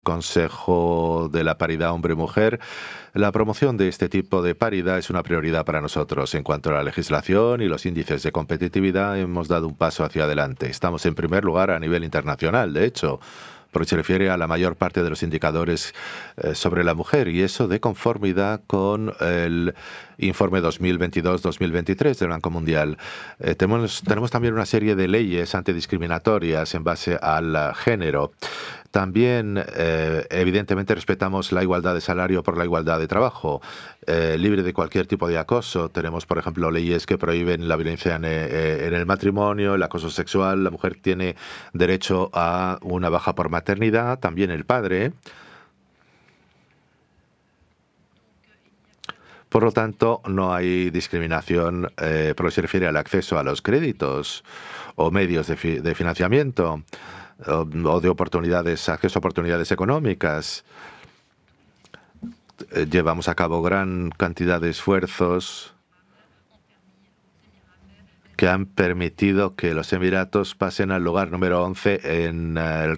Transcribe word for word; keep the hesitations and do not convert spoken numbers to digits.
Consejo de la Paridad Hombre-Mujer, la promoción de este tipo de paridad es una prioridad para nosotros. En cuanto a la legislación y los índices de competitividad, hemos dado un paso hacia adelante. Estamos en primer lugar a nivel internacional, de hecho, porque se refiere a la mayor parte de los indicadores eh, sobre la mujer, y eso de conformidad con el informe dos mil veintidós dos mil veintitrés del Banco Mundial. Eh, tenemos, tenemos también una serie de leyes antidiscriminatorias en base al género. También, eh, evidentemente, respetamos la igualdad de salario por la igualdad de trabajo, eh, libre de cualquier tipo de acoso. Tenemos, por ejemplo, leyes que prohíben la violencia en, eh, en el matrimonio, el acoso sexual. La mujer tiene derecho a una baja por maternidad, también el padre. Por lo tanto, no hay discriminación eh, por lo que se refiere al acceso a los créditos o medios de, fi de financiamiento o, o de oportunidades, acceso a oportunidades económicas. Eh, llevamos a cabo gran cantidad de esfuerzos que han permitido que los Emiratos pasen al lugar número once en uh, el